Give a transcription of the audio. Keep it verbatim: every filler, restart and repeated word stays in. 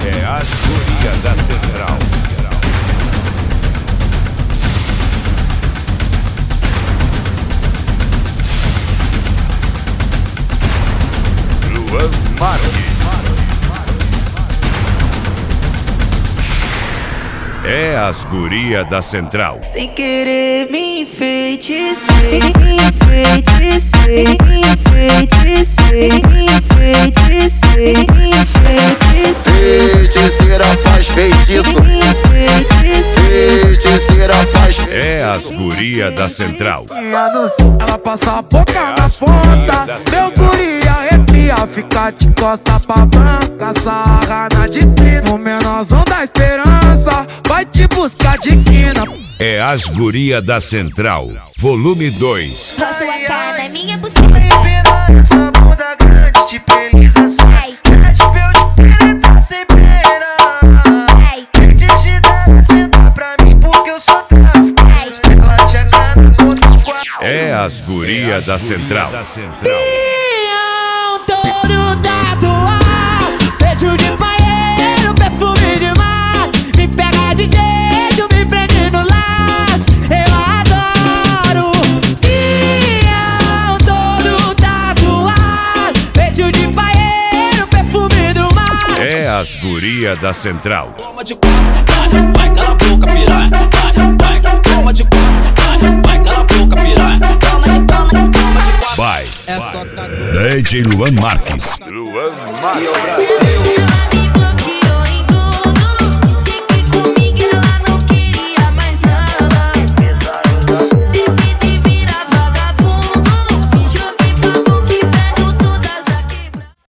É as gurias da Central. Luan Marques. É as gurias da Central. Sem querer me enfeitecei, me enfeitecei, me enfeitecei, me enfeitecei, me enfeitecei. Feiticeira faz feitiço, Me enfeitecei. feiticeira faz. É as gurias da Central. Ela passa a boca na ponta, meu guri arrepia, fica de costa pra banca, sarra na vitrine. O menorzão da esperança vai te buscar de quina. É as gurias da Central, volume dois. Com sua cara, minha Vai buceta. empinar essa bunda grande, te pelização. Ai. Mete pra eu te penetrar sem pena. Ai, Quem te dá, senta pra mim porque eu sou traficante. Ela te agarra no outro quarto. É as gurias da Central. Pião todo tatuado, beijo de banheiro, perfume de mar. Me pega de jeito, me prende no laço, eu adoro. Pião todo tatuado, beijo de banheiro, perfume do mar. É as gurias da Central. Toma de quatro, vai, vai, cala a boca, piranha. Vai, vai, toma de quatro, vai, vai, cala a boca, piranha. Toma de, toma, toma de quatro. Vai. D J Luan Marques. Luan Marques.